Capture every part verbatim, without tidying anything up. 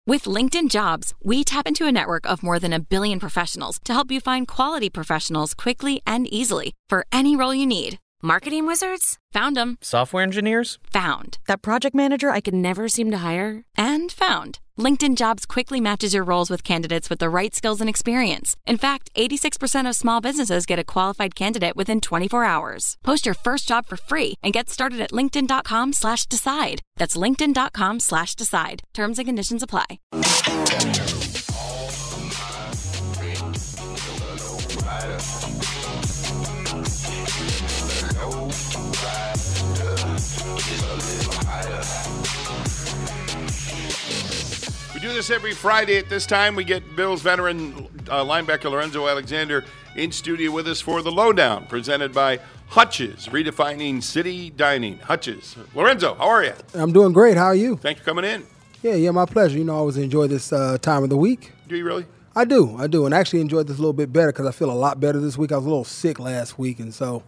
With LinkedIn Jobs, we tap into a network of more than a billion professionals to help you find quality professionals quickly and easily for any role you need. Marketing wizards? Found them. Software engineers? Found. That project manager I could never seem to hire? And found. LinkedIn Jobs quickly matches your roles with candidates with the right skills and experience. In fact, eighty-six percent of small businesses get a qualified candidate within twenty-four hours. Post your first job for free and get started at linkedin.com slash decide. That's linkedin.com slash decide. Terms and conditions apply. We do this every Friday at this time. We get Bills veteran uh, linebacker Lorenzo Alexander in studio with us for The Lowdown, presented by Hutch's, redefining city dining. Hutch's. Lorenzo, how are you? I'm doing great. How are you? Thanks for coming in. Yeah, yeah, my pleasure. You know, I always enjoy this uh, time of the week. Do you really? I do, I do. And I actually enjoyed this a little bit better because I feel a lot better this week. I was a little sick last week, and so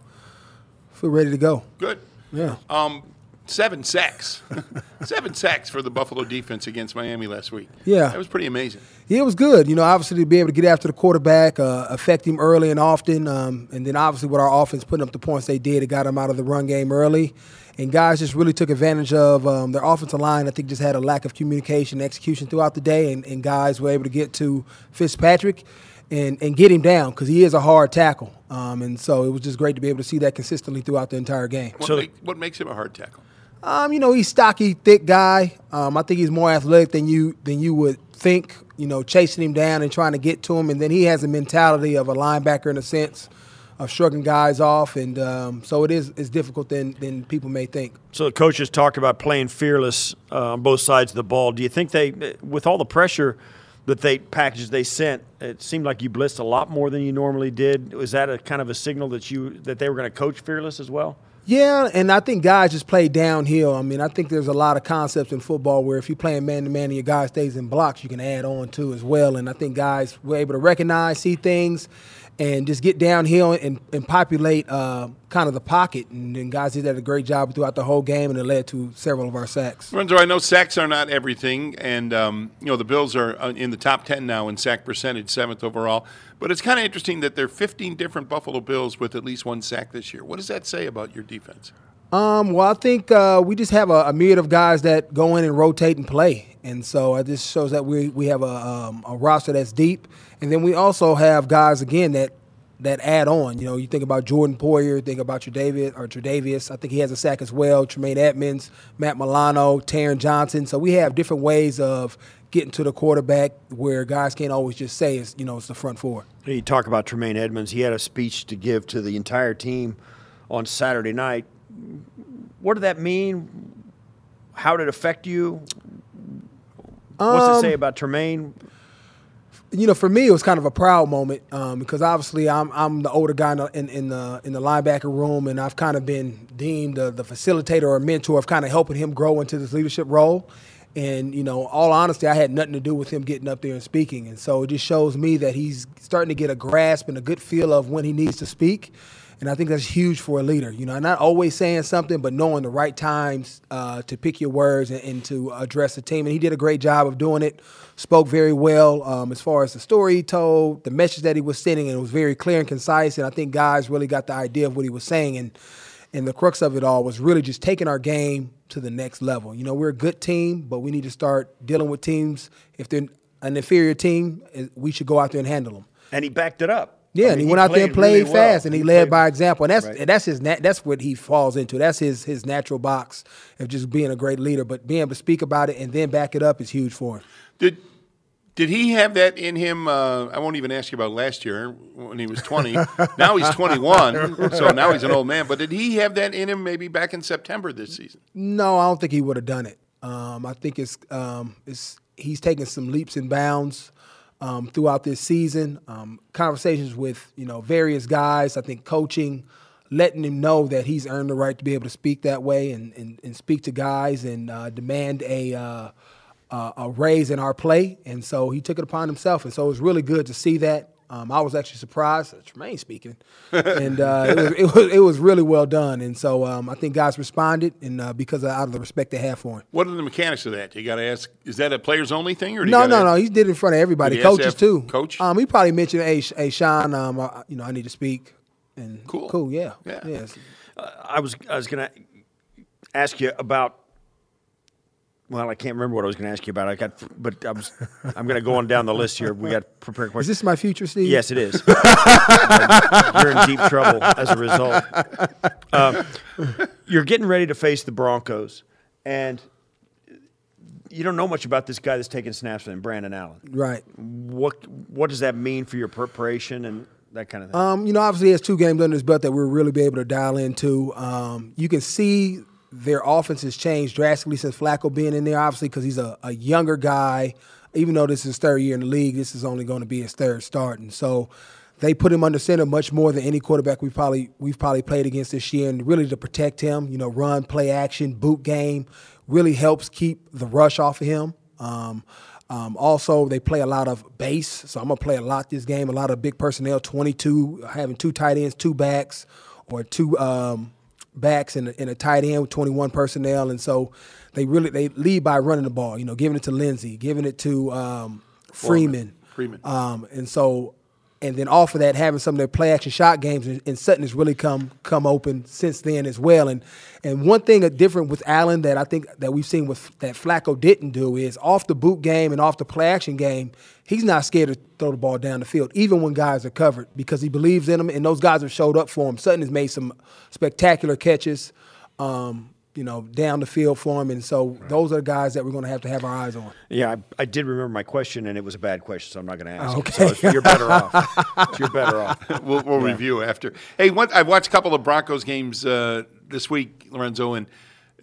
I feel ready to go. Good. Yeah. Um, seven sacks. seven sacks for the Buffalo defense against Miami last week. Yeah. That was pretty amazing. Yeah, it was good. You know, obviously to be able to get after the quarterback, uh, affect him early and often, um, and then obviously with our offense putting up the points they did, it got them out of the run game early. And guys just really took advantage of um, their offensive line. I think just had a lack of communication and execution throughout the day, and, and guys were able to get to Fitzpatrick and, and get him down because he is a hard tackle. Um, and so it was just great to be able to see that consistently throughout the entire game. What, So- make, what makes him a hard tackle? Um, you know, he's stocky, thick guy. Um, I think he's more athletic than you than you would think, you know, chasing him down and trying to get to him. And then he has a mentality of a linebacker in a sense of shrugging guys off. And um, so it is it's difficult than, than people may think. So the coaches talked about playing fearless uh, on both sides of the ball. Do you think they, with all the pressure that they packages they sent, it seemed like you blitzed a lot more than you normally did? Was that a kind of a signal that you that they were going to coach fearless as well? Yeah, and I think guys just play downhill. I mean, I think there's a lot of concepts in football where if you're playing man-to-man and your guy stays in blocks, you can add on to as well. And I think guys were able to recognize, see things, and just get downhill and, and populate uh, kind of the pocket. And, and guys did that a great job throughout the whole game, and it led to several of our sacks. Lorenzo, I know sacks are not everything, and um, you know the Bills are in the top ten now in sack percentage, seventh overall. But it's kind of interesting that there are fifteen different Buffalo Bills with at least one sack this year. What does that say about your defense? Um, well, I think uh, we just have a, a myriad of guys that go in and rotate and play. And so it just shows that we we have a, um, a roster that's deep. And then we also have guys, again, that that add on. You know, you think about Jordan Poyer, think about Tre'Davious, or Tre'Davious. I think he has a sack as well. Tremaine Edmonds, Matt Milano, Taron Johnson. So we have different ways of getting to the quarterback where guys can't always just say, it's, you know, it's the front four. You talk about Tremaine Edmonds. He had a speech to give to the entire team on Saturday night. What did that mean? How did it affect you? What's Um, it say about Tremaine? You know, for me, it was kind of a proud moment um, because obviously I'm I'm the older guy in the, in, in the in the linebacker room, and I've kind of been deemed the, the facilitator or mentor of kind of helping him grow into this leadership role. And, you know, all honesty, I had nothing to do with him getting up there and speaking. And so it just shows me that he's starting to get a grasp and a good feel of when he needs to speak. And I think that's huge for a leader. You know, not always saying something, but knowing the right times uh, to pick your words and, and to address the team. And he did a great job of doing it, spoke very well um, as far as the story he told, the message that he was sending, and it was very clear and concise. And I think guys really got the idea of what he was saying. And, and the crux of it all was really just taking our game to the next level. You know, we're a good team, but we need to start dealing with teams. If they're an inferior team, we should go out there and handle them. And he backed it up. Yeah, I mean, and he, went out there and played really fast, well. and he, He led played- by example. And that's Right. and that's his nat- that's what he falls into. That's his his natural box of just being a great leader. But being able to speak about it and then back it up is huge for him. Did did he have that in him? Uh, I won't even ask you about last year when he was twenty. Now he's twenty-one, so now he's an old man. But did he have that in him maybe back in September this season? No, I don't think he would have done it. Um, I think it's um, it's he's taken some leaps and bounds um, throughout this season. Um, conversations with you know various guys. I think coaching, letting him know that he's earned the right to be able to speak that way and and, and speak to guys and uh, demand a. Uh, Uh, a raise in our play, and so he took it upon himself, and so it was really good to see that. Um, I was actually surprised, Tremaine speaking, and uh, it, was, it was it was really well done. And so um, I think guys responded, and uh, because of, out of the respect they have for him. What are the mechanics of that? You got to ask. Is that a players only thing, or do no, you no, ask? no? He did it in front of everybody, Did he coaches have too. Coach? Um, he probably mentioned, "Hey, hey Sean, um, I, you know, I need to speak." And Cool. cool, yeah, Yeah. yes. Uh, I was I was going to ask you about. Well, I can't remember what I was going to ask you about. I got, but I was. I'm going to go on down the list here. We got prepared Is questions. this my future, Steve? Yes, it is. You're in deep trouble as a result. Um, you're getting ready to face the Broncos, and you don't know much about this guy that's taking snaps with him, Brandon Allen. Right. What What does that mean for your preparation and that kind of thing? Um, you know, obviously, he has two games under his belt that we'll really be able to dial into. Um, you can see their offense has changed drastically since Flacco being in there, obviously, because he's a, a younger guy. Even though this is his third year in the league, this is only going to be his third start. And so they put him under center much more than any quarterback we've probably, we've probably played against this year, and really to protect him, you know, run, play action, boot game, really helps keep the rush off of him. Um, um, also, they play a lot of base, so I'm going to play a lot this game, a lot of big personnel, twenty-two, having two tight ends, two backs, or two um, – backs and a, and a tight end with twenty-one personnel, and so they really they lead by running the ball. You know, giving it to Lindsey, giving it to um, Freeman, Freeman, um, and so and then off of that, having some of their play action shot games, and, and Sutton has really come come open since then as well. And and one thing different with Allen that I think that we've seen with that Flacco didn't do is off the boot game and off the play action game, he's not scared to throw the ball down the field, even when guys are covered, because he believes in them, and those guys have showed up for him. Sutton has made some spectacular catches, um, you know, down the field for him, and so right. those are the guys that we're going to have to have our eyes on. Yeah, I, I did remember my question, and it was a bad question, so I'm not going to ask okay. it. So you're better off. You're better off. we'll we'll yeah. review after. Hey, one, I've watched a couple of Broncos games uh, this week, Lorenzo, and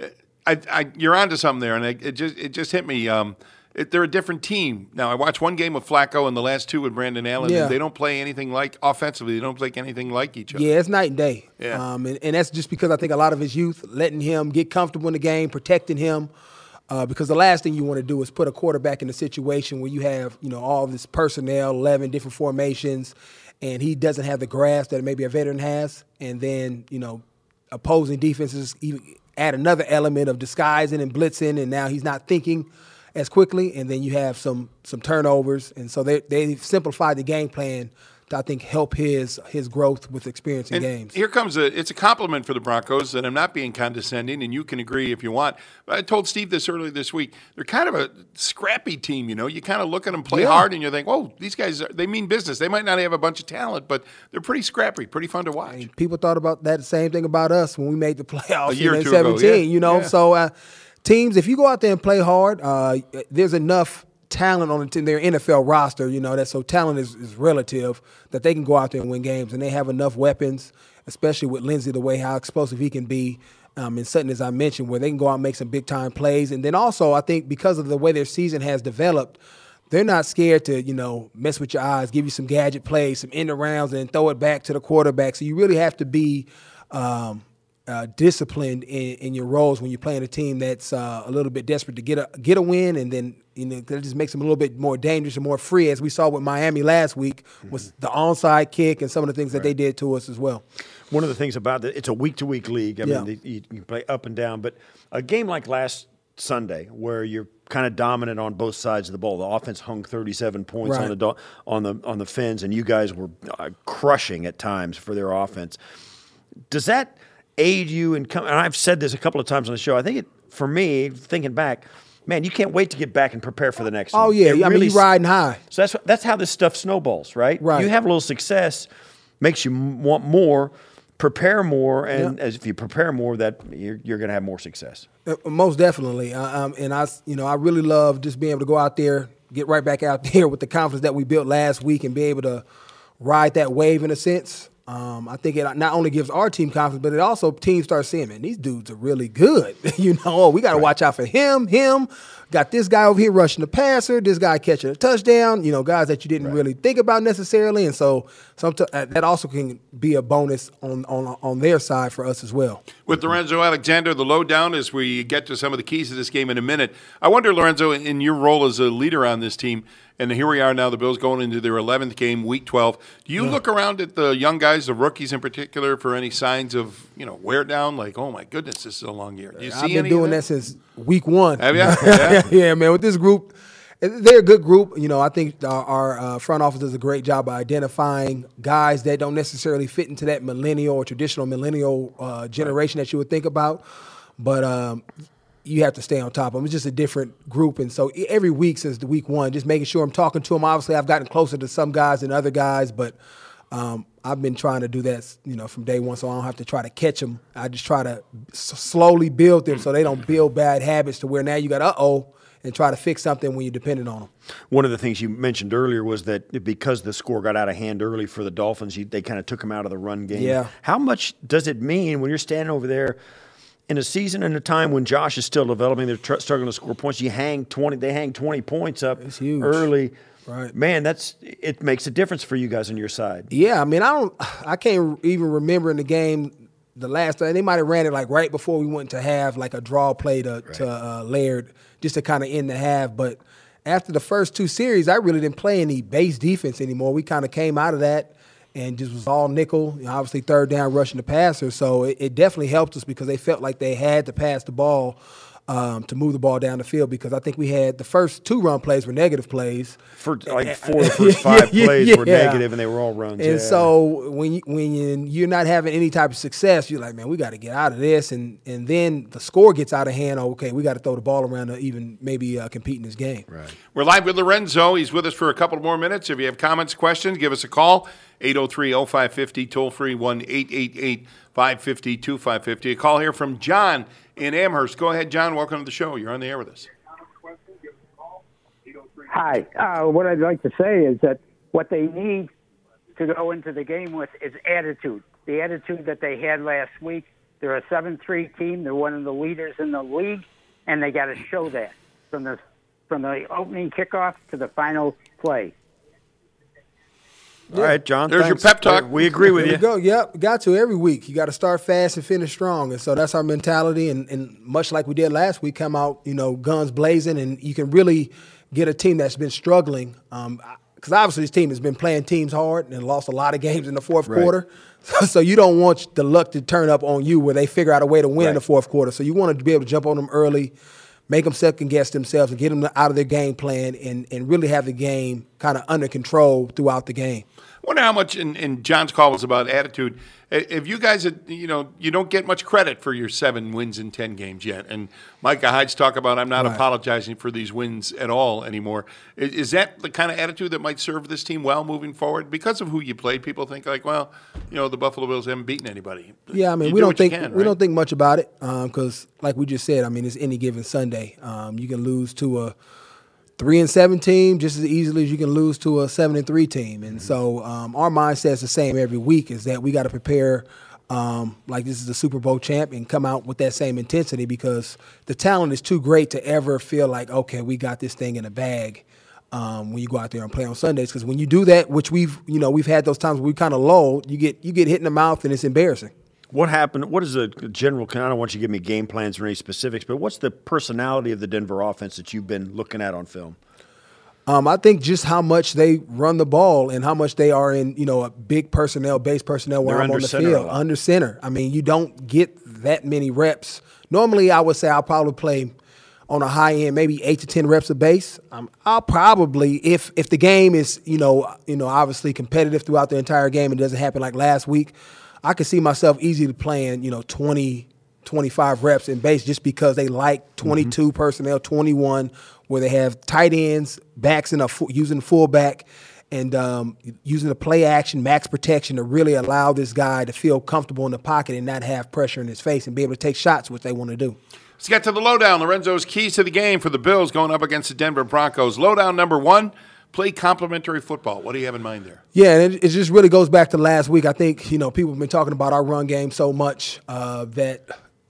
I, I, you're onto something there, and I, it just it just hit me. Um, It, they're a different team. Now, I watched one game with Flacco and the last two with Brandon Allen. Yeah. And they don't play anything like – offensively, they don't play anything like each other. Yeah, it's night and day. Yeah. Um, and, and that's just because I think a lot of his youth, letting him get comfortable in the game, protecting him, uh, because the last thing you want to do is put a quarterback in a situation where you have, you know, all this personnel, eleven different formations, and he doesn't have the grasp that maybe a veteran has, and then, you know, opposing defenses even add another element of disguising and blitzing, and now he's not thinking – as quickly, and then you have some some turnovers, and so they they simplified the game plan to, I think, help his his growth with experience in and games. Here comes a it's a compliment for the Broncos, and I'm not being condescending, and you can agree if you want. But I told Steve this earlier this week. They're kind of a scrappy team, you know. You kind of look at them play yeah. hard, and you think, "Whoa, these guys are, they mean business." They might not have a bunch of talent, but they're pretty scrappy, pretty fun to watch. And people thought about that same thing about us when we made the playoffs a year in or two seventeen. ago, yeah. You know, yeah. so. Uh, Teams, if you go out there and play hard, uh, there's enough talent on the team, their N F L roster, you know, that so talent is, is relative, that they can go out there and win games. And they have enough weapons, especially with Lindsey, the way how explosive he can be, um, and Sutton, as I mentioned, where they can go out and make some big-time plays. And then also, I think because of the way their season has developed, they're not scared to, you know, mess with your eyes, give you some gadget plays, some end arounds, and then throw it back to the quarterback. So you really have to be um, – Uh, disciplined in, in your roles when you're playing a team that's uh, a little bit desperate to get a get a win, and then you know that just makes them a little bit more dangerous and more free, as we saw with Miami last week, mm-hmm. was the onside kick and some of the things that right. they did to us as well. One of the things about it, it's a week-to-week league. I yeah. mean, you, you play up and down, but a game like last Sunday where you're kind of dominant on both sides of the ball. The offense hung thirty-seven points right. on the on the on the Fins, and you guys were uh, crushing at times for their offense. Does that aid you in come, and I've said this a couple of times on the show. I think it, for me, thinking back, man, you can't wait to get back and prepare for the next oh, one. yeah. It I really mean, you're riding high. So that's that's how this stuff snowballs, right? Right. You have a little success, makes you want more, prepare more, and yeah. as if you prepare more, that you're, you're going to have more success. Uh, most definitely. Uh, um, and I, you know, I really love just being able to go out there, get right back out there with the confidence that we built last week, and be able to ride that wave in a sense. Um, I think it not only gives our team confidence, but it also teams start seeing, man, these dudes are really good. you know, we got to right. watch out for him, him, got this guy over here rushing the passer, this guy catching a touchdown, you know, guys that you didn't right. really think about necessarily. And so sometimes that also can be a bonus on, on, on their side for us as well. With Lorenzo Alexander, the lowdown as we get to some of the keys of this game in a minute. I wonder, Lorenzo, in your role as a leader on this team, and here we are now, the Bills going into their eleventh game, week twelve. Do you yeah. look around at the young guys, the rookies in particular, for any signs of, you know, wear down? Like, oh, my goodness, this is a long year. Do you see I've been any doing that? that since week one. Have you? Yeah. yeah, man, with this group, they're a good group. You know, I think our, our uh, front office does a great job of identifying guys that don't necessarily fit into that millennial or traditional millennial uh, generation right. that you would think about. But um, you have to stay on top of them. It's just a different group. And so every week since the week one, just making sure I'm talking to them. Obviously, I've gotten closer to some guys than other guys, but um, I've been trying to do that, you know, from day one, so I don't have to try to catch them. I just try to s- slowly build them so they don't build bad habits to where now you got, uh-oh, and try to fix something when you're dependent on them. One of the things you mentioned earlier was that because the score got out of hand early for the Dolphins, you, they kind of took them out of the run game. Yeah. How much does it mean when you're standing over there in a season and a time when Josh is still developing, they're tr- struggling to score points, you hang twenty, they hang twenty points up early. Right. Man, that's it makes a difference for you guys on your side. Yeah, I mean, I don't, I can't even remember in the game the last time. They might have ran it like right before we went to have like a draw play to, right. to uh, Laird just to kind of end the half. But after the first two series, I really didn't play any base defense anymore. We kind of came out of that and just was all nickel, you know, obviously third down rushing the passer. So it, it definitely helped us because they felt like they had to pass the ball um, to move the ball down the field because I think we had the first two run plays were negative plays. For like four of the first five yeah, plays yeah. were negative and they were all runs. And yeah. so when, you, when you're not having any type of success, you're like, man, we got to get out of this. And and then the score gets out of hand. Okay, we got to throw the ball around to even maybe uh, compete in this game. Right. We're live with Lorenzo. He's with us for a couple more minutes. If you have comments, questions, give us a call. eight oh three oh five five oh, toll free one eight eight eight five five zero two five five zero. A call here from John in Amherst. Go ahead, John. Welcome to the show. You're on the air with us. Hi. Uh, what I'd like to say is that what they need to go into the game with is attitude. The attitude that they had last week. They're a seven three team. They're one of the leaders in the league, and they got to show that from the from the opening kickoff to the final play. All right, John. There's thanks. your pep talk. We agree with there you. you go. Yep, got to every week. You got to start fast and finish strong, and so that's our mentality. And, and much like we did last week, come out, you know, guns blazing, and you can really get a team that's been struggling. Um, because obviously this team has been playing teams hard and lost a lot of games in the fourth right. quarter. So, so you don't want the luck to turn up on you where they figure out a way to win right. in the fourth quarter. So you want to be able to jump on them early, make them second-guess themselves, and get them out of their game plan and, and really have the game kind of under control throughout the game. I wonder how much, in, in John's call was about attitude. If you guys, you know, you don't get much credit for your seven wins in ten games yet. And Micah Hyde's talk about, I'm not right. apologizing for these wins at all anymore. Is, is that the kind of attitude that might serve this team well moving forward? Because of who you played, people think like, well, you know, the Buffalo Bills haven't beaten anybody. Yeah, I mean, you we do don't think can, we right? don't think much about it because, um, like we just said, I mean, it's any given Sunday. Um, you can lose to a three and seven team just as easily as you can lose to a seven and three team. And mm-hmm. so um, our mindset is the same every week: is that we got to prepare um, like this is a Super Bowl champ and come out with that same intensity because the talent is too great to ever feel like, okay, we got this thing in a bag. Um, when you go out there and play on Sundays, because when you do that, which we've you know we've had those times where we kind of lull, you get you get hit in the mouth and it's embarrassing. What happened? What is the general? I don't want you to give me game plans or any specifics, but what's the personality of the Denver offense that you've been looking at on film? Um, I think just how much they run the ball and how much they are in, you know, a big personnel, base personnel where They're I'm on the center field, under center. I mean, you don't get that many reps. Normally, I would say I'll probably play on a high end, maybe eight to ten reps of base. Um, I'll probably, if if the game is, you know, you know, obviously competitive throughout the entire game, it doesn't happen like last week, I could see myself easily playing, you know, twenty, twenty-five reps in base just because they like twenty-two mm-hmm. personnel, twenty-one, where they have tight ends, backs in a using fullback, and um, using the play action, max protection to really allow this guy to feel comfortable in the pocket and not have pressure in his face and be able to take shots, which they want to do. Let's get to the lowdown. Lorenzo's keys to the game for the Bills going up against the Denver Broncos. Lowdown number one, play complementary football. What do you have in mind there? Yeah, and it, it just really goes back to last week. I think, you know, people have been talking about our run game so much uh, that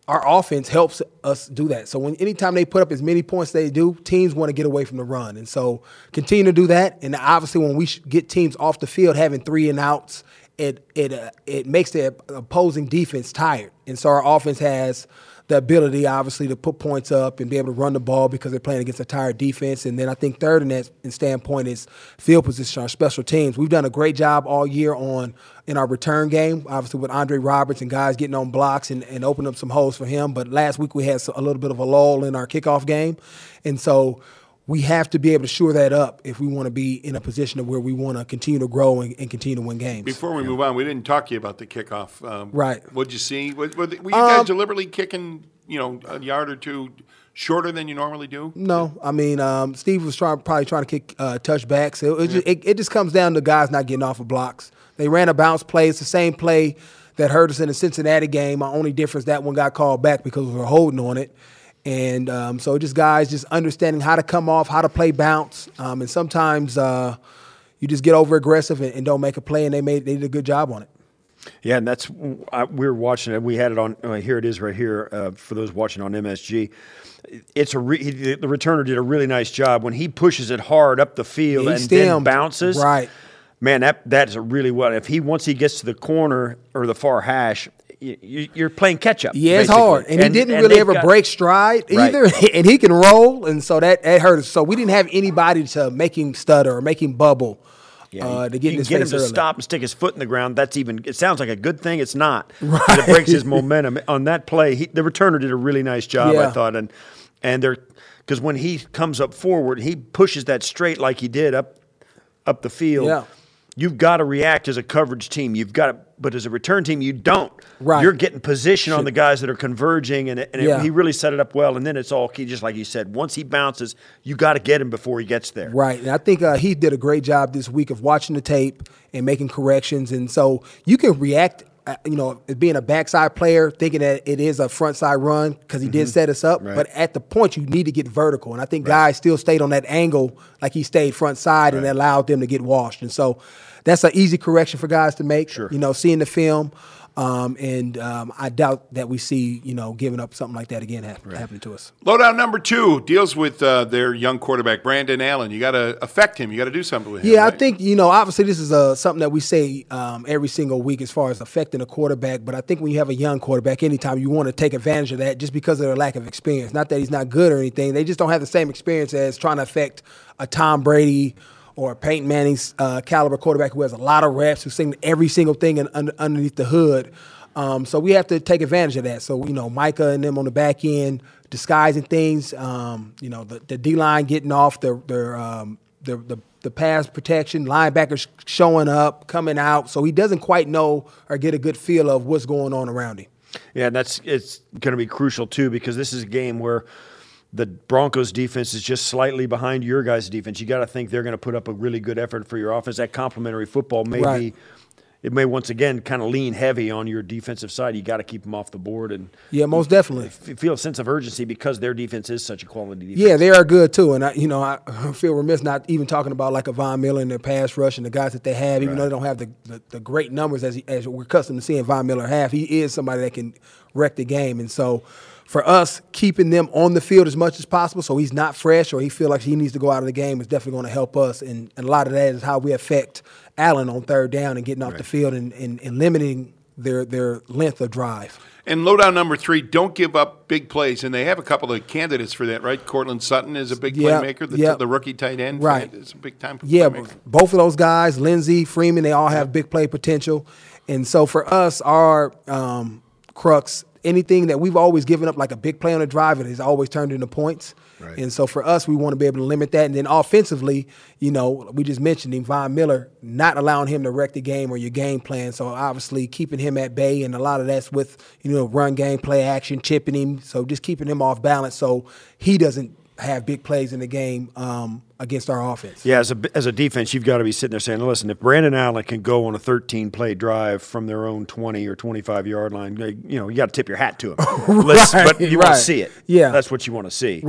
our offense helps us do that. So when anytime they put up as many points they do, teams want to get away from the run. And so continue to do that. And obviously when we get teams off the field having three and outs, it it uh, it makes the opposing defense tired. And so our offense has the ability, obviously, to put points up and be able to run the ball because they're playing against a tired defense. And then I think third in that in standpoint is field position, our special teams. We've done a great job all year on in our return game, obviously with Andre Roberts and guys getting on blocks and, and opening up some holes for him. But last week we had a little bit of a lull in our kickoff game. And so we have to be able to shore that up if we want to be in a position of where we want to continue to grow and, and continue to win games. Before we yeah. move on, we didn't talk to you about the kickoff. Um, right. What'd you see? Were, were, were you guys um, deliberately kicking, you know, a yard or two shorter than you normally do? No. I mean, um, Steve was trying, probably trying to kick uh, touchbacks. It, it, yeah. just, it, it just comes down to guys not getting off of blocks. They ran a bounce play. It's the same play that hurt us in the Cincinnati game. My only difference, that one got called back because we were holding on it. And um, so just guys just understanding how to come off, how to play bounce. Um, and sometimes uh, you just get over aggressive and, and don't make a play, and they made they did a good job on it. Yeah, and that's I, we were watching it. We had it on. Uh, here it is right here uh, for those watching on M S G. It's a re, the returner did a really nice job when he pushes it hard up the field he and stemmed. then bounces. Right, man, that that is a really well. If he once he gets to the corner or the far hash, you're playing catch up. Yeah, it's basically. hard, and, and he didn't and really ever got, break stride either, right. and he can roll, and so that, that hurt us. So we didn't have anybody to make him stutter or make him bubble. Yeah, uh, you, to get, you in his get him face to early. stop and stick his foot in the ground. That's even. It sounds like a good thing. It's not. Right. It breaks his momentum on that play. He, the returner did a really nice job, yeah. I thought, and and they're because when he comes up forward, he pushes that straight like he did up up the field. Yeah. You've got to react as a coverage team. You've got to, but as a return team, you don't. Right. You're getting position on the guys that are converging, and, and yeah. it, he really set it up well. And then it's all key, just like you said. Once he bounces, you got to get him before he gets there. Right. And I think uh, he did a great job this week of watching the tape and making corrections. And so you can react, uh, you know, as being a backside player, thinking that it is a front side run because he mm-hmm. did set us up. Right. But at the point, you need to get vertical. And I think right. guys still stayed on that angle like he stayed front side, right. and it allowed them to get washed. And so that's an easy correction for guys to make, sure. you know, seeing the film. Um, and um, I doubt that we see, you know, giving up something like that again ha- right. happening to us. Lowdown number two deals with uh, their young quarterback, Brandon Allen. You got to affect him. You got to do something with him. Yeah, right? I think, you know, obviously this is uh, something that we say um, every single week as far as affecting a quarterback. But I think when you have a young quarterback, anytime you want to take advantage of that just because of their lack of experience. Not that he's not good or anything. They just don't have the same experience as trying to affect a Tom Brady or Peyton Manning's uh, caliber quarterback who has a lot of reps, who's seen every single thing in, under, underneath the hood. Um, so we have to take advantage of that. So, you know, Micah and them on the back end disguising things, um, you know, the, the D-line getting off, their, their, um, their, the the pass protection, linebackers showing up, coming out. So he doesn't quite know or get a good feel of what's going on around him. Yeah, and that's it's going to be crucial, too, because this is a game where the Broncos defense is just slightly behind your guys' defense. You got to think they're going to put up a really good effort for your offense. That complementary football may right. be it may once again kind of lean heavy on your defensive side. You got to keep them off the board, and yeah, most definitely feel a sense of urgency because their defense is such a quality defense. Yeah, they are good too, and I, you know, I feel remiss not even talking about like a Von Miller and their pass rush and the guys that they have, even right. though they don't have the, the, the great numbers as he, as we're accustomed to seeing Von Miller have. He is somebody that can wreck the game, and so for us, keeping them on the field as much as possible so he's not fresh or he feel like he needs to go out of the game is definitely going to help us. And, and a lot of that is how we affect Allen on third down and getting off right. the field and, and, and limiting their their length of drive. And lowdown number three, don't give up big plays. And they have a couple of candidates for that, right? Cortland Sutton is a big yep, playmaker. The, yep. the rookie tight end. Right. It's a big time yeah, playmaker. Both of those guys, Lindsey, Freeman, they all have yep. big play potential. And so for us, our um, crux, anything that we've always given up like a big play on a drive, it has always turned into points. Right. And so for us, we want to be able to limit that. And then offensively, you know, we just mentioned him, Von Miller, not allowing him to wreck the game or your game plan. So obviously keeping him at bay, and a lot of that's with, you know, run game, play action, chipping him. So just keeping him off balance so he doesn't have big plays in the game um, against our offense. Yeah, as a, as a defense, you've got to be sitting there saying, listen, if Brandon Allen can go on a thirteen-play drive from their own twenty or twenty-five-yard line, you know, you got to tip your hat to him. right, but you right. want to see it. Yeah. That's what you want to see. Right.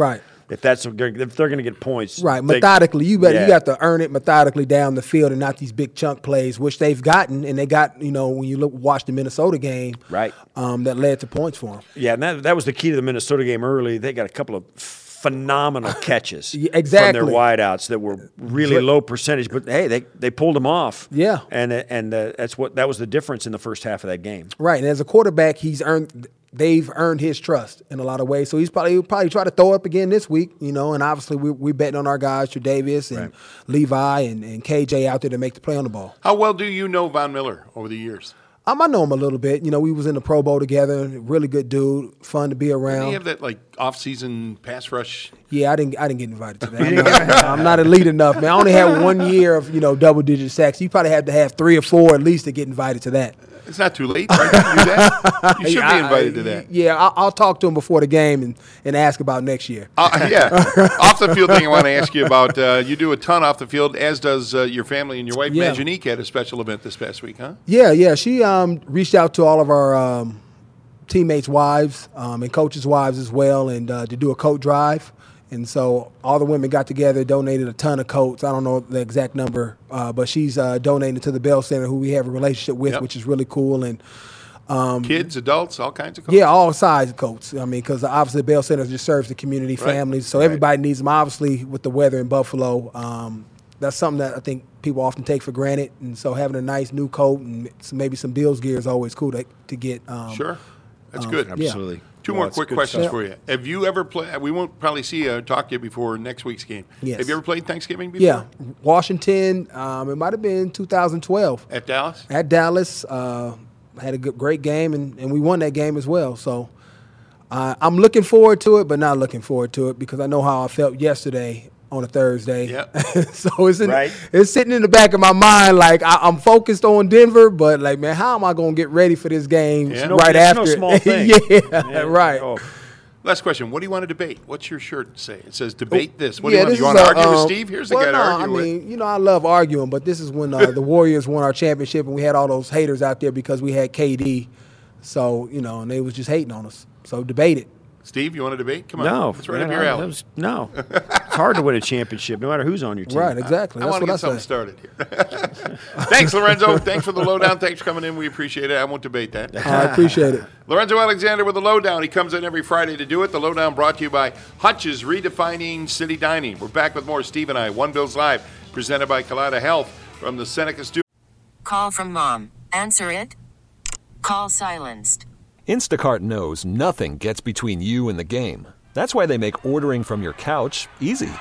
if that's if they're going to get points. Right, they, methodically. You better yeah. you got to earn it methodically down the field and not these big chunk plays, which they've gotten, and they got, you know, when you look watch the Minnesota game, right, um, that led to points for them. Yeah, and that that was the key to the Minnesota game early. They got a couple of phenomenal catches yeah, exactly. from their wideouts that were really low percentage, but hey, they, they pulled them off. Yeah, and and uh, that's what that was the difference in the first half of that game. Right, and as a quarterback, he's earned they've earned his trust in a lot of ways. So he's probably he'll probably try to throw up again this week, you know. And obviously we we betting on our guys, Tre'Davious and right. Levi and, and K J out there to make the play on the ball. How well do you know Von Miller over the years? Um, I know him a little bit. You know, we was in the Pro Bowl together. Really good dude, fun to be around. Did he have that like off-season pass rush? Yeah, I didn't. I didn't get invited to that. I'm not, I'm not elite enough, man. I only had one year of you know double-digit sacks. You probably have to have three or four at least to get invited to that. It's not too late, right? To do that. You should be invited to that. Yeah, I'll, I'll talk to him before the game and, and ask about next year. Uh, yeah, off the field thing I want to ask you about. Uh, you do a ton off the field, as does uh, your family and your wife. Yeah. Majanique had a special event this past week, huh? Yeah, yeah. She um, reached out to all of our um, teammates' wives um, and coaches' wives as well, and uh, to do a coat drive. And so all the women got together, donated a ton of coats. I don't know the exact number, uh, but she's uh, donated to the Bell Center, who we have a relationship with, Yep. which is really cool. And um, kids, adults, all kinds of coats. yeah, all size coats. I mean, because obviously the Bell Center just serves the community, Right. families, so Right. everybody needs them. Obviously, with the weather in Buffalo, um, that's something that I think people often take for granted. And so having a nice new coat and some, maybe some Bills gear is always cool to, to get. Um, Sure, that's um, good. yeah. Absolutely. Two Well, more that's quick good questions stuff. for you. Have you ever played? We won't probably see you talk to you before next week's game. Yes. Have you ever played Thanksgiving before? Yeah, Washington. Um, it might have been two thousand twelve At Dallas? at Dallas. Uh, had a good, great game, and, and we won that game as well. So uh, I'm looking forward to it, but not looking forward to it because I know how I felt yesterday on a Thursday. Yep. so it's in, Right. it's sitting in the back of my mind, like I, I'm focused on Denver, but like, man, how am I going to get ready for this game Yeah. No, right it's after? no small thing. yeah, Yeah. right. Oh. Last question. What do you want to debate? What's your shirt say? It says debate this. What Yeah, do you want? this Do you is want to a, argue with um, Steve? Here's the well, guy to no, argue I with. mean, you know, I love arguing, but this is when uh, the Warriors won our championship and we had all those haters out there because we had K D. So, you know, and they was just hating on us. So debate it. Steve, you want to debate? Come on. No, It's right man, up your I- alley. that was- no, it's hard to win a championship, no matter who's on your team. Right, exactly. I That's want to what get I something say. started here. Thanks, Lorenzo. Thanks for the lowdown. Thanks for coming in. We appreciate it. I won't debate that. I appreciate it. Lorenzo Alexander with the lowdown. He comes in every Friday to do it. The lowdown brought to you by Hutch's Redefining City Dining. We're back with more Steve and I. One Bills Live, presented by Kaleida Health from the Seneca Studio. Call from mom. Answer it. Call silenced. Instacart knows nothing gets between you and the game. That's why they make ordering from your couch easy.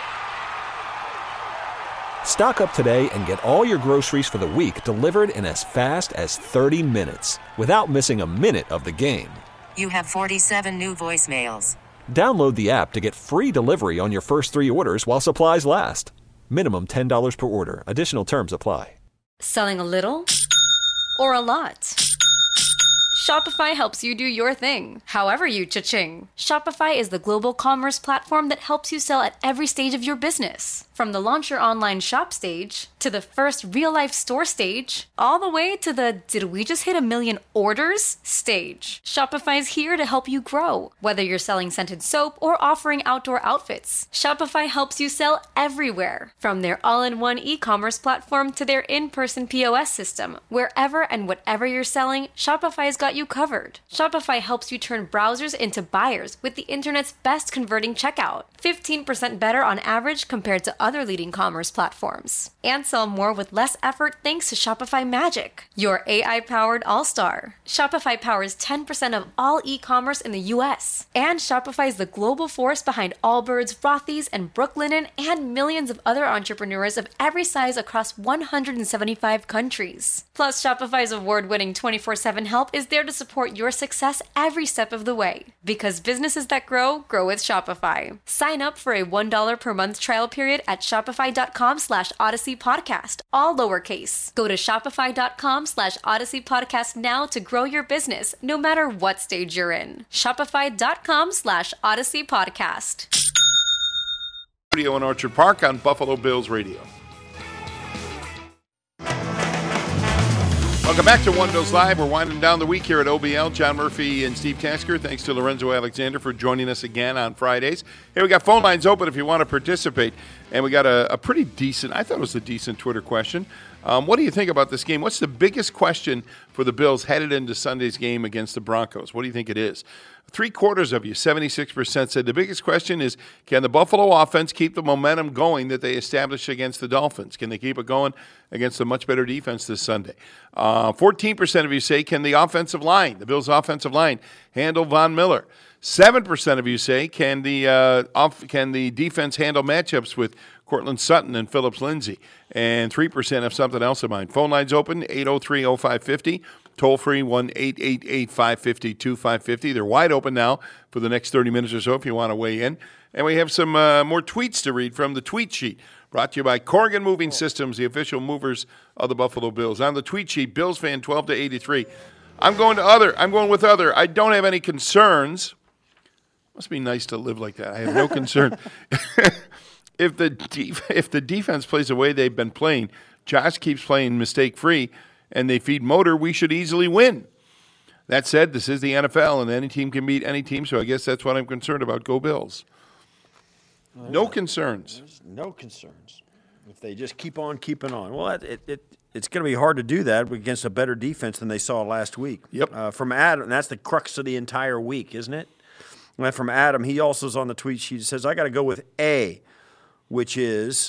Stock up today and get all your groceries for the week delivered in as fast as thirty minutes without missing a minute of the game. You have forty-seven new voicemails. Download the app to get free delivery on your first three orders while supplies last. Minimum ten dollars per order. Additional terms apply. Selling a little or a lot? Shopify helps you do your thing, however you cha-ching. Shopify is the global commerce platform that helps you sell at every stage of your business. From the launch your online shop stage, to the first real-life store stage, all the way to the did we just hit a million orders stage. Shopify is here to help you grow. Whether you're selling scented soap or offering outdoor outfits, Shopify helps you sell everywhere. From their all-in-one e-commerce platform to their in-person P O S system, wherever and whatever you're selling, Shopify's got you covered. Shopify helps you turn browsers into buyers with the internet's best converting checkout. fifteen percent better on average compared to other leading commerce platforms. And sell more with less effort thanks to Shopify Magic, your A I-powered all-star. Shopify powers ten percent of all e-commerce in the U S. And Shopify is the global force behind Allbirds, Rothy's, and Brooklinen, and millions of other entrepreneurs of every size across one hundred seventy-five countries. Plus, Shopify's award-winning twenty-four seven help is there to support your success every step of the way. Because businesses that grow, grow with Shopify. Sign up for a one dollar per month trial period at shopify.com slash Odyssey Podcast, all lowercase. Go to shopify.com slash Odyssey Podcast now to grow your business, no matter what stage you're in. Shopify.com slash Odyssey Podcast. Studio in Orchard Park on Buffalo Bills Radio. Welcome back to One Bills Live. We're winding down the week here at O B L. John Murphy and Steve Tasker. Thanks to Lorenzo Alexander for joining us again on Fridays. Hey, we got phone lines open if you want to participate. And we got a, a pretty decent, I thought it was a decent Twitter question. Um, what do you think about this game? What's the biggest question for the Bills headed into Sunday's game against the Broncos? What do you think it is? Three quarters of you, seventy-six percent, said the biggest question is, can the Buffalo offense keep the momentum going that they established against the Dolphins? Can they keep it going against a much better defense this Sunday? Uh, fourteen percent of you say, can the offensive line, the Bills' offensive line, handle Von Miller? seven percent of you say, can the uh, off, can the defense handle matchups with Cortland Sutton and Phillips Lindsay? And three percent have something else in mind. Phone lines open, eight oh three oh five five oh. Toll free, one eight eight eight five five zero two five five zero. They're wide open now for the next thirty minutes or so if you want to weigh in. And we have some uh, more tweets to read from the tweet sheet. Brought to you by Corrigan Moving Systems, the official movers of the Buffalo Bills. On the tweet sheet, Bills fan twelve to eighty-three. I'm going to other. I'm going with other. I don't have any concerns. Must be nice to live like that. I have no concern. if the def- if the defense plays the way they've been playing, Josh keeps playing mistake-free, and they feed motor, we should easily win. That said, this is the N F L, and any team can beat any team, so I guess that's what I'm concerned about. Go Bills. Well, no concerns. There's no concerns. If they just keep on keeping on. Well, it, it, it it's going to be hard to do that against a better defense than they saw last week. Yep. Uh, from Adam, that's the crux of the entire week, isn't it? And from Adam, he also is on the tweet sheet. He says, I got to go with A, which is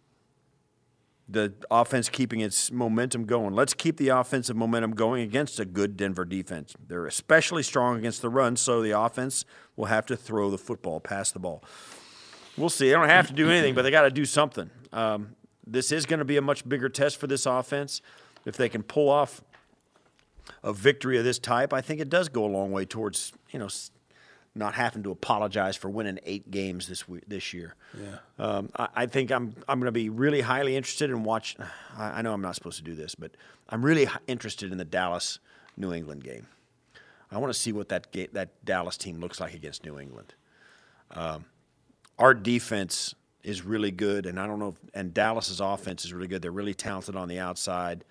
the offense keeping its momentum going. Let's keep the offensive momentum going against a good Denver defense. They're especially strong against the run, so the offense will have to throw the football, pass the ball. We'll see. They don't have to do anything, but they got to do something. Um, this is going to be a much bigger test for this offense. If they can pull off a victory of this type, I think it does go a long way towards, you know, not having to apologize for winning eight games this week, this year. Yeah. Um, I, I think I'm I'm going to be really highly interested in watch. I, I know I'm not supposed to do this, but I'm really interested in the Dallas New England game. I want to see what that ga- that Dallas team looks like against New England. Um, our defense is really good, and I don't know. If, and Dallas's offense is really good. They're really talented on the outside.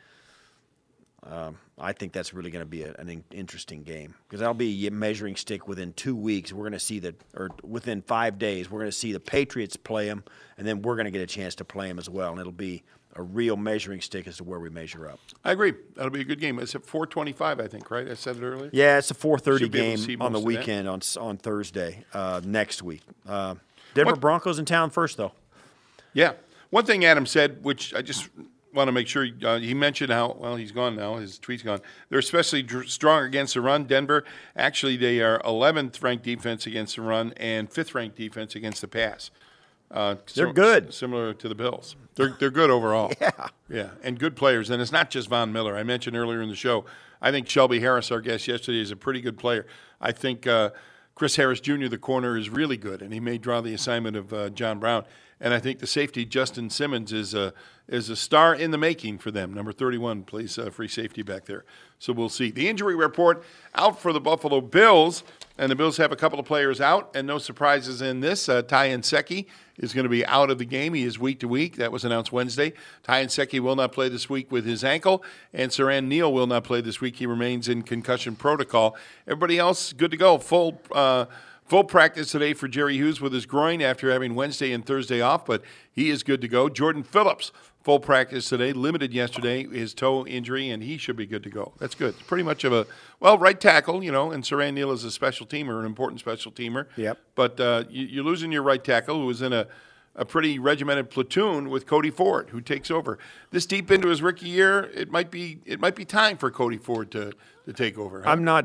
Um, I think that's really going to be a, an in- interesting game because that'll be a measuring stick within two weeks. We're going to see the, or within five days, we're going to see the Patriots play them, and then we're going to get a chance to play them as well. And it'll be a real measuring stick as to where we measure up. I agree. That'll be a good game. It's at four twenty-five, I think, right? I said it earlier. Yeah, it's a four thirty Should be able to game see on the most of weekend on on Thursday uh, next week. Uh, Denver What- Broncos in town first, though. Yeah. One thing Adam said, which I just want to make sure, uh, he mentioned how, well, he's gone now. His tweet's gone. They're especially dr- strong against the run. Denver, actually, they are eleventh ranked defense against the run and fifth ranked defense against the pass. Uh, They're so- good. Similar to the Bills. They're they're good overall. Yeah. Yeah, and good players. And it's not just Von Miller. I mentioned earlier in the show, I think Shelby Harris, our guest yesterday, is a pretty good player. I think uh, Chris Harris Junior, the corner, is really good, and he may draw the assignment of uh, John Brown. And I think the safety, Justin Simmons, is a, is a star in the making for them. Number thirty-one plays uh, free safety back there. So we'll see. The injury report out for the Buffalo Bills, and the Bills have a couple of players out, and no surprises in this. Uh, Ty Nsekhe is going to be out of the game. He is week to week. That was announced Wednesday. Ty Nsekhe will not play this week with his ankle, and Siran Neal will not play this week. He remains in concussion protocol. Everybody else good to go. Full uh, full practice today for Jerry Hughes with his groin after having Wednesday and Thursday off, but he is good to go. Jordan Phillips, full practice today, limited yesterday, his toe injury, and he should be good to go. That's good. It's pretty much of a, well, right tackle, you know, and Siran Neal is a special teamer, an important special teamer. Yep. But uh, you, you're losing your right tackle, who was in a, a pretty regimented platoon with Cody Ford, who takes over. This deep into his rookie year, it might be it might be time for Cody Ford to, to take over. Huh? I'm not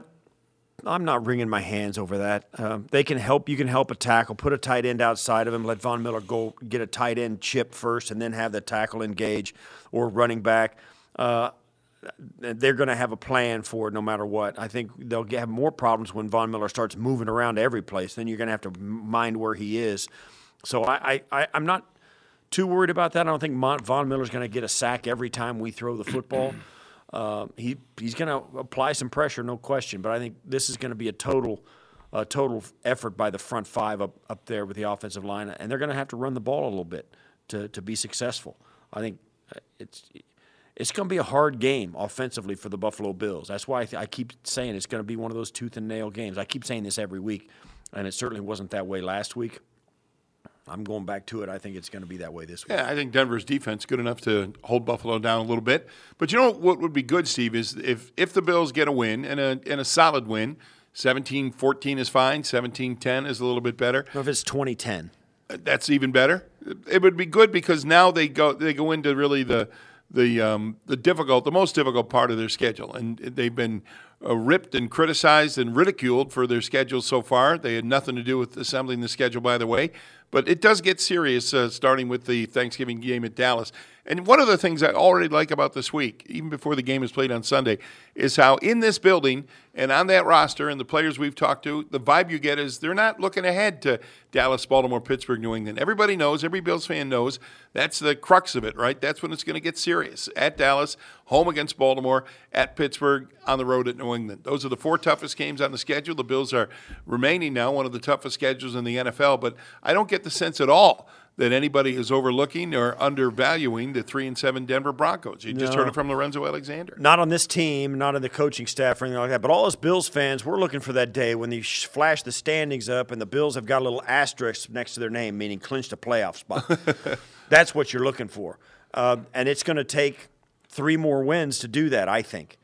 I'm not wringing my hands over that. Um, they can help. You can help a tackle. Put a tight end outside of him. Let Von Miller go get a tight end chip first and then have the tackle engage or running back. Uh, they're going to have a plan for it no matter what. I think they'll have more problems when Von Miller starts moving around every place. Then you're going to have to mind where he is. So I, I, I'm not too worried about that. I don't think Mon- Von Miller's going to get a sack every time we throw the football. Uh, he he's going to apply some pressure, no question. But I think this is going to be a total, uh, total effort by the front five up, up there with the offensive line, and they're going to have to run the ball a little bit to to be successful. I think it's it's going to be a hard game offensively for the Buffalo Bills. That's why I, th- I keep saying it's going to be one of those tooth and nail games. I keep saying this every week, and it certainly wasn't that way last week. I'm going back to it. I think it's going to be that way this week. Yeah, I think Denver's defense is good enough to hold Buffalo down a little bit. But you know what would be good, Steve, is if, if the Bills get a win, and a, and a solid win, seventeen fourteen is fine, seventeen ten is a little bit better. Or if it's twenty ten. That's even better. It would be good because now they go they go into really the – the um, the difficult, the most difficult part of their schedule. And they've been uh, ripped and criticized and ridiculed for their schedule so far. They had nothing to do with assembling the schedule, by the way. But it does get serious uh, starting with the Thanksgiving game at Dallas. And one of the things I already like about this week, even before the game is played on Sunday, is how in this building and on that roster and the players we've talked to, the vibe you get is they're not looking ahead to Dallas, Baltimore, Pittsburgh, New England. Everybody knows, every Bills fan knows, that's the crux of it, right? That's when it's going to get serious. At Dallas, home against Baltimore, at Pittsburgh, on the road at New England. Those are the four toughest games on the schedule. The Bills are remaining now one of the toughest schedules in the N F L, but I don't get the sense at all that anybody is overlooking or undervaluing the three and seven Denver Broncos. You just No. heard it from Lorenzo Alexander. Not on this team, not on the coaching staff or anything like that. But all us Bills fans, we're looking for that day when they sh- flash the standings up and the Bills have got a little asterisk next to their name, meaning clinched a playoff spot. That's what you're looking for. Uh, and it's going to take three more wins to do that, I think.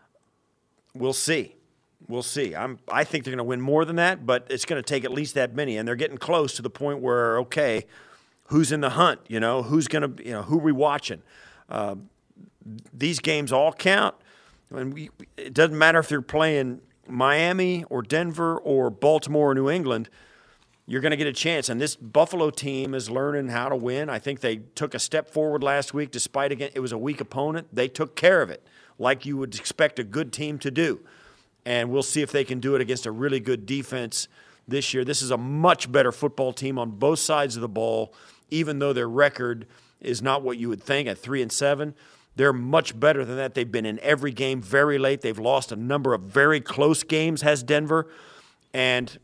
We'll see. We'll see. I'm, I think they're going to win more than that, but it's going to take at least that many. And they're getting close to the point where, okay, who's in the hunt? You know, who's going to, you know, who are we watching? Uh, these games all count. And we, it doesn't matter if they're playing Miami or Denver or Baltimore or New England. You're going to get a chance. And this Buffalo team is learning how to win. I think they took a step forward last week, despite again, it was a weak opponent. They took care of it, like you would expect a good team to do. And we'll see if they can do it against a really good defense this year. This is a much better football team on both sides of the ball, even though their record is not what you would think at three and seven. They're much better than that. They've been in every game very late. They've lost a number of very close games, has Denver, and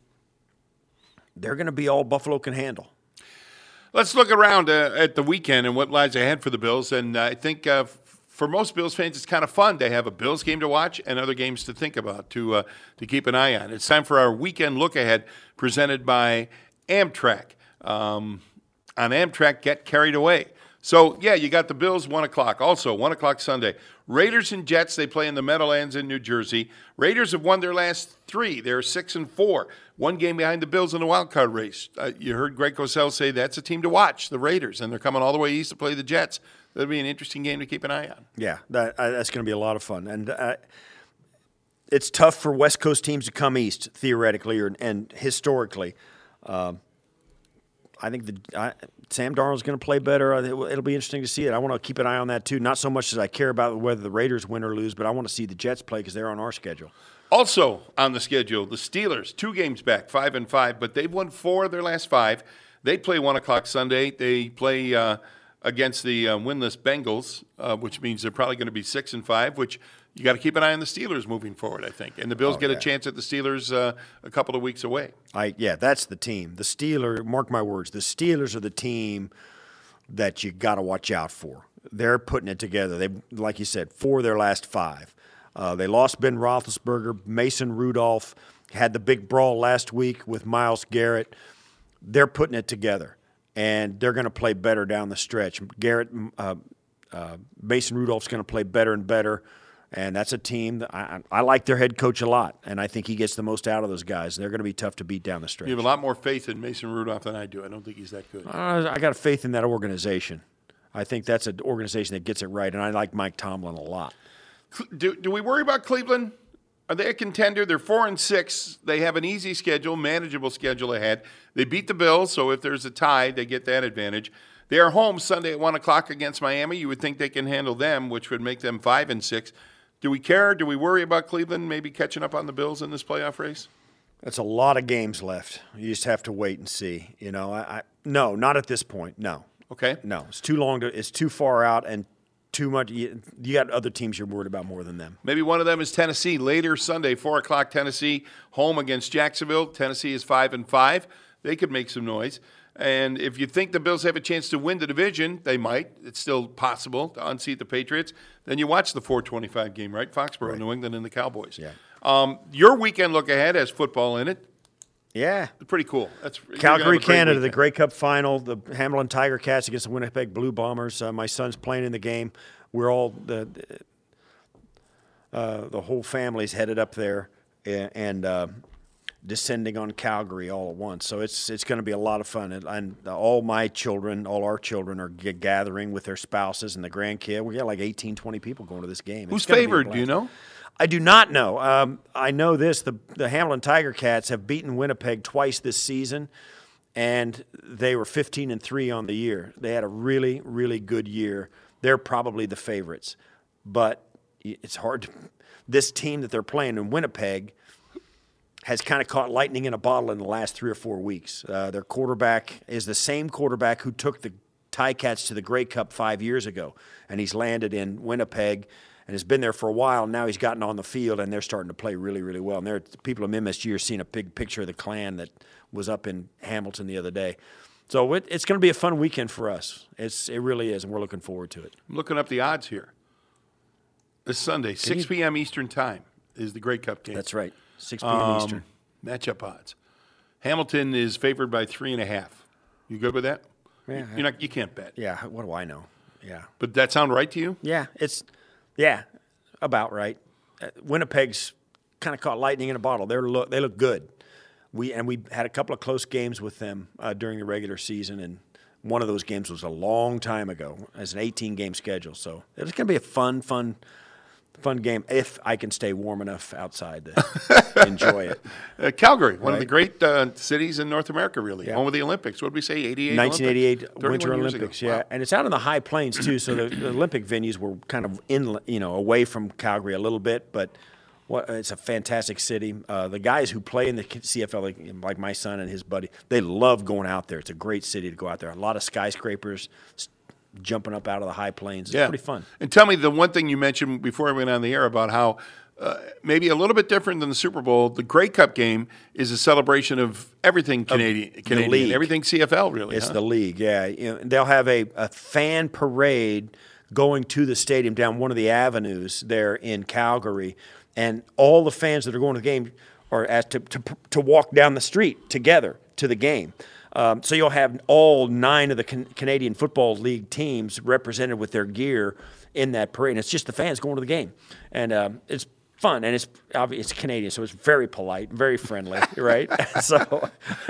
they're going to be all Buffalo can handle. Let's look around uh, at the weekend and what lies ahead for the Bills. And uh, I think uh, for most Bills fans, it's kind of fun to have a Bills game to watch and other games to think about, to uh, to keep an eye on. It's time for our weekend look ahead presented by Amtrak. Um, on Amtrak, get carried away. So, yeah, you got the Bills, one o'clock. Also, one o'clock Sunday. Raiders and Jets, they play in the Meadowlands in New Jersey. Raiders have won their last three. They're six and four. One game behind the Bills in the wild card race. Uh, you heard Greg Cosell say that's a team to watch, the Raiders, and they're coming all the way east to play the Jets. That'll be an interesting game to keep an eye on. Yeah, that, uh, that's going to be a lot of fun. And uh, it's tough for West Coast teams to come east, theoretically or, and historically. Uh, I think the I, Sam Darnold's going to play better. It'll, it'll be interesting to see it. I want to keep an eye on that, too. Not so much as I care about whether the Raiders win or lose, but I want to see the Jets play because they're on our schedule. Also on the schedule, the Steelers, two games back, five and five, but they've won four of their last five. They play one o'clock Sunday. They play uh, against the uh, winless Bengals, uh, which means they're probably going to be six and five, which you got to keep an eye on the Steelers moving forward, I think. And the Bills oh, get yeah. a chance at the Steelers uh, a couple of weeks away. I yeah, that's the team. The Steelers, mark my words, the Steelers are the team that you got to watch out for. They're putting it together. They, like you said, four of their last five. Uh, they lost Ben Roethlisberger. Mason Rudolph had the big brawl last week with Myles Garrett. They're putting it together, and they're going to play better down the stretch. Garrett, uh, uh, Mason Rudolph's going to play better and better, and that's a team that I, I like their head coach a lot, and I think he gets the most out of those guys. They're going to be tough to beat down the stretch. You have a lot more faith in Mason Rudolph than I do. I don't think he's that good. Uh, I got faith in that organization. I think that's an organization that gets it right, and I like Mike Tomlin a lot. Do, do we worry about Cleveland? Are they a contender? They're four and six. They have an easy schedule, manageable schedule ahead. They beat the Bills, so if there's a tie, they get that advantage. They are home Sunday at one o'clock against Miami. You would think they can handle them, which would make them five and six. Do we care? Do we worry about Cleveland maybe catching up on the Bills in this playoff race? That's a lot of games left. You just have to wait and see. You know, I, I no, not at this point. No. Okay. No, it's too long. To, it's too far out and too much. You, you got other teams you're worried about more than them. Maybe one of them is Tennessee. Later Sunday, four o'clock, Tennessee home against Jacksonville. Tennessee is five and five. They could make some noise. And if you think the Bills have a chance to win the division, they might. It's still possible to unseat the Patriots. Then you watch the four twenty-five game, right? Foxborough, right. New England, and the Cowboys. Yeah. Um, your weekend look ahead has football in it. Yeah. It's pretty cool. That's Calgary, Canada, weekend. The Grey Cup final, the Hamilton Tiger Cats against the Winnipeg Blue Bombers. Uh, my son's playing in the game. We're all the uh, the whole family's headed up there and, and uh, descending on Calgary all at once. So it's it's going to be a lot of fun. And, and all my children, all our children are g- gathering with their spouses and the grandkid. We got like eighteen, twenty people going to this game. Who's favored, do you know? I do not know. Um, I know this. The, the Hamilton Tiger Cats have beaten Winnipeg twice this season, and they were fifteen and three on the year. They had a really, really good year. They're probably the favorites. But it's hard to – this team that they're playing in Winnipeg has kind of caught lightning in a bottle in the last three or four weeks. Uh, their quarterback is the same quarterback who took the Ticats to the Grey Cup five years ago, and he's landed in Winnipeg – and has been there for a while. Now he's gotten on the field, and they're starting to play really, really well. And there, people in M S G are seeing a big picture of the Clan that was up in Hamilton the other day. So it, it's going to be a fun weekend for us. It's It really is, and we're looking forward to it. I'm looking up the odds here. This Sunday, six p.m. Eastern time is the Grey Cup game. That's right, six p.m. Um, Eastern. Matchup odds. Hamilton is favored by three and a half. You good with that? Yeah. You're not. You can't bet. Yeah, what do I know? Yeah. But that sound right to you? Yeah, it's – Yeah, about right. Uh, Winnipeg's kind of caught lightning in a bottle. They look they look good. We and we had a couple of close games with them uh, during the regular season, and one of those games was a long time ago as an eighteen game schedule. So it's going to be a fun, fun, fun game if I can stay warm enough outside to enjoy it. Uh, Calgary, one right. of the great uh, cities in North America, really. Yeah. Home of the Olympics. What did we say, eighty-eight nineteen eighty-eight Olympics? Winter Olympics, yeah. Wow. And it's out in the high plains, too, so the, the Olympic venues were kind of in, you know, away from Calgary a little bit, but what, it's a fantastic city. Uh, the guys who play in the C F L, like, like my son and his buddy, they love going out there. It's a great city to go out there. A lot of skyscrapers, jumping up out of the high plains. It's yeah. pretty fun. And tell me the one thing you mentioned before I went on the air about how uh, maybe a little bit different than the Super Bowl, the Grey Cup game is a celebration of everything Canadian, of Canadian league. Everything C F L, really. It's huh? the league, yeah. You know, they'll have a, a fan parade going to the stadium down one of the avenues there in Calgary, and all the fans that are going to the game are asked to, to, to walk down the street together to the game. Um, so you'll have all nine of the Can- Canadian Football League teams represented with their gear in that parade. And it's just the fans going to the game. And um, it's fun, and it's it's Canadian, so it's very polite, very friendly, right? So,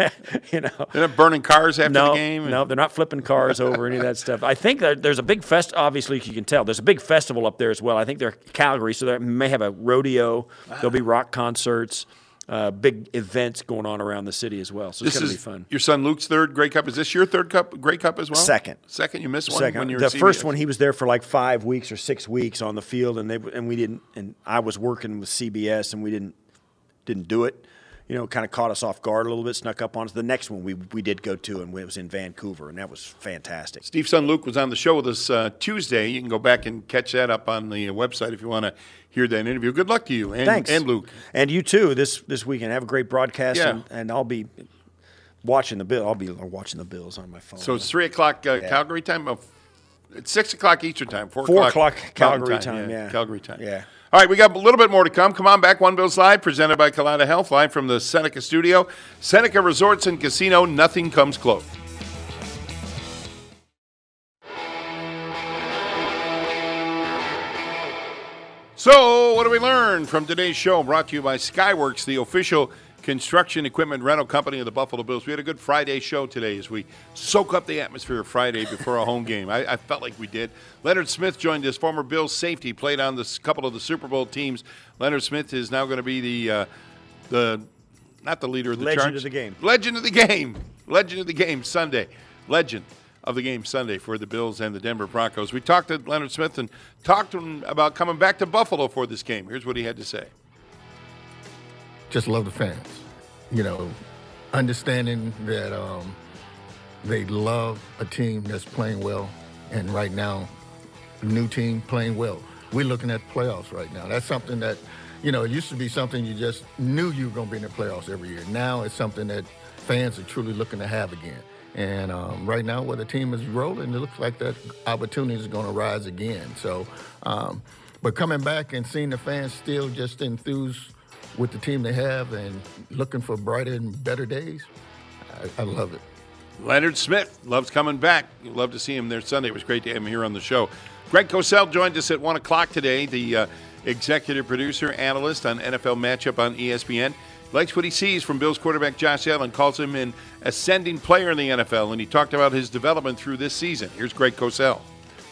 you know. They're not burning cars after no, the game? No, they're not flipping cars over any of that stuff. I think that there's a big fest, obviously, you can tell. There's a big festival up there as well. I think they're Calgary, so they may have a rodeo. Wow. There'll be rock concerts. Uh, big events going on around the city as well, so it's going to be fun. Your son Luke's third Grey Cup. Is this your third Cup, Grey Cup as well? Second. Second. You missed one Second. when you were the at C B S. first one, he was there for like five weeks or six weeks on the field, and they and we didn't. And I was working with C B S, and we didn't didn't do it. You know, kind of caught us off guard a little bit, snuck up on us. The next one we we did go to, and it was in Vancouver, and that was fantastic. Steve's son Luke was on the show with us uh, Tuesday. You can go back and catch that up on the website if you want to hear that interview. Good luck to you and, Thanks. and Luke. And you too this this weekend. Have a great broadcast, yeah. and, and I'll be watching the bill. I'll be watching the Bills on my phone. So it's three o'clock uh, yeah. Calgary time. Oh, it's six o'clock Eastern time. Four, Four o'clock, o'clock Calgary time. time yeah. yeah, Calgary time. Yeah. All right, we got a little bit more to come. Come on back. One Bills Live, presented by Kalata Health, live from the Seneca studio. Seneca Resorts and Casino, nothing comes close. So, what do we learn from today's show? Brought to you by Skyworks, the official construction equipment rental company of the Buffalo Bills. We had a good Friday show today as we soak up the atmosphere of Friday before a home game. I, I felt like we did. Leonard Smith joined us, former Bills safety, played on this couple of the Super Bowl teams. Leonard Smith is now going to be the, uh, the not the leader of the Legend charge. of the game. Legend of the game. Legend of the game Sunday. Legend of the game Sunday for the Bills and the Denver Broncos. We talked to Leonard Smith and talked to him about coming back to Buffalo for this game. Here's what he had to say. Just love the fans, you know, understanding that um, they love a team that's playing well, and right now, new team playing well. We're looking at playoffs right now. That's something that, you know, it used to be something you just knew you were going to be in the playoffs every year. Now it's something that fans are truly looking to have again. And um, right now, where the team is rolling, it looks like that opportunity is going to rise again. So, um, but coming back and seeing the fans still just enthused with the team they have and looking for brighter and better days, I, I love it. Leonard Smith loves coming back. You'd love to see him there Sunday. It was great to have him here on the show. Greg Cosell joined us at one o'clock today, the uh, executive producer, analyst on N F L Matchup on E S P N. Likes what he sees from Bills quarterback Josh Allen, calls him an ascending player in the N F L, and he talked about his development through this season. Here's Greg Cosell.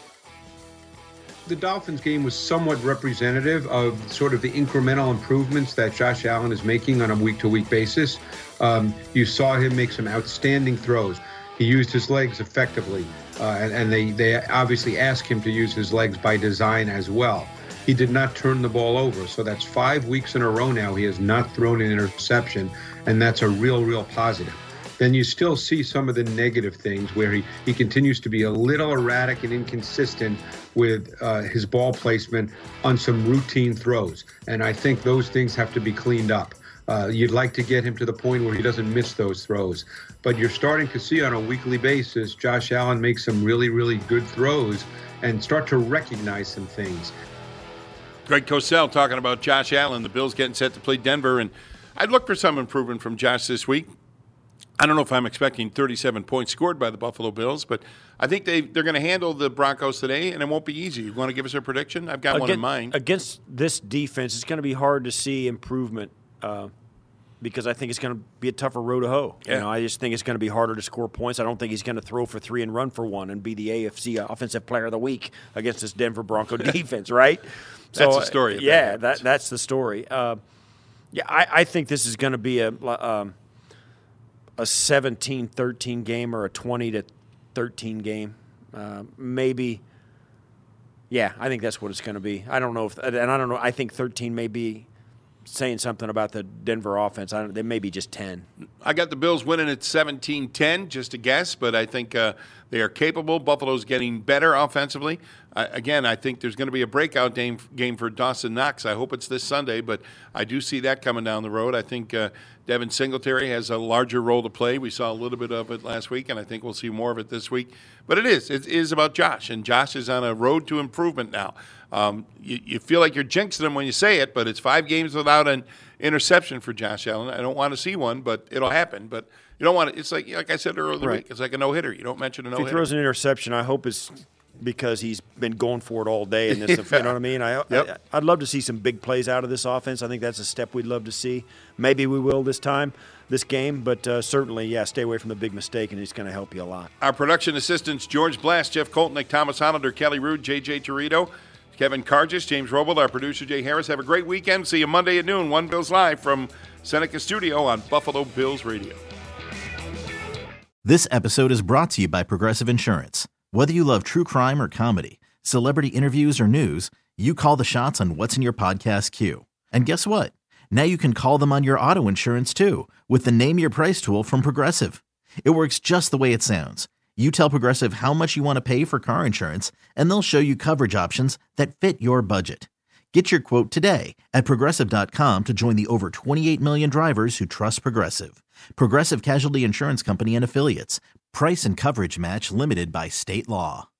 The Dolphins game was somewhat representative of sort of the incremental improvements that Josh Allen is making on a week-to-week basis. Um, you saw him make some outstanding throws. He used his legs effectively, uh, and, and they, they obviously asked him to use his legs by design as well. He did not turn the ball over, so that's five weeks in a row now he has not thrown an interception, and that's a real, real positive. Then you still see some of the negative things where he, he continues to be a little erratic and inconsistent with uh, his ball placement on some routine throws. And I think those things have to be cleaned up. Uh, you'd like to get him to the point where he doesn't miss those throws. But you're starting to see on a weekly basis, Josh Allen make some really, really good throws and start to recognize some things. Greg Cosell talking about Josh Allen, the Bills getting set to play Denver. And I'd look for some improvement from Josh this week. I don't know if I'm expecting thirty-seven points scored by the Buffalo Bills, but I think they, they're going to handle the Broncos today, and it won't be easy. You want to give us a prediction? I've got against, one in mind. Against this defense, it's going to be hard to see improvement uh, because I think it's going to be a tougher road to hoe. Yeah. You know, I just think it's going to be harder to score points. I don't think he's going to throw for three and run for one and be the A F C Offensive Player of the Week against this Denver Bronco defense, right? That's so, the story. Yeah, that, that's the story. Uh, yeah, I, I think this is going to be a um, – a seventeen thirteen game or a twenty to thirteen game. Uh, maybe, yeah, I think that's what it's going to be. I don't know if, and I don't know, I think thirteen may be saying something about the Denver offense. I don't, they may be just ten. I got the Bills winning at seventeen ten, just a guess, but I think uh, they are capable. Buffalo's getting better offensively. Uh, again, I think there's going to be a breakout game, game for Dawson Knox. I hope it's this Sunday, but I do see that coming down the road. I think uh, Devin Singletary has a larger role to play. We saw a little bit of it last week, and I think we'll see more of it this week. But it is. It is about Josh, and Josh is on a road to improvement now. Um, you, you feel like you're jinxing him when you say it, but it's five games without an interception for Josh Allen. I don't want to see one, but it'll happen. But you don't want to. It's like like I said earlier in the Right. week. It's like a no-hitter. You don't mention a no-hitter. If he throws an interception, I hope it's because he's been going for it all day. And this, Yeah. you know what I mean? I, Yep. I, I'd love to see some big plays out of this offense. I think that's a step we'd love to see. Maybe we will this time, this game, but uh, certainly, yeah, stay away from the big mistake, and it's going to help you a lot. Our production assistants, George Blast, Jeff Koltnick, Thomas Hollander, Kelly Rude, J J Torito, Kevin Cargis, James Roble, our producer, Jay Harris. Have a great weekend. See you Monday at noon, One Bills Live from Seneca Studio on Buffalo Bills Radio. This episode is brought to you by Progressive Insurance. Whether you love true crime or comedy, celebrity interviews or news, you call the shots on what's in your podcast queue. And guess what? Now you can call them on your auto insurance too with the Name Your Price tool from Progressive. It works just the way it sounds. You tell Progressive how much you want to pay for car insurance, and they'll show you coverage options that fit your budget. Get your quote today at Progressive dot com to join the over twenty-eight million drivers who trust Progressive. Progressive Casualty Insurance Company and Affiliates. Price and coverage match limited by state law.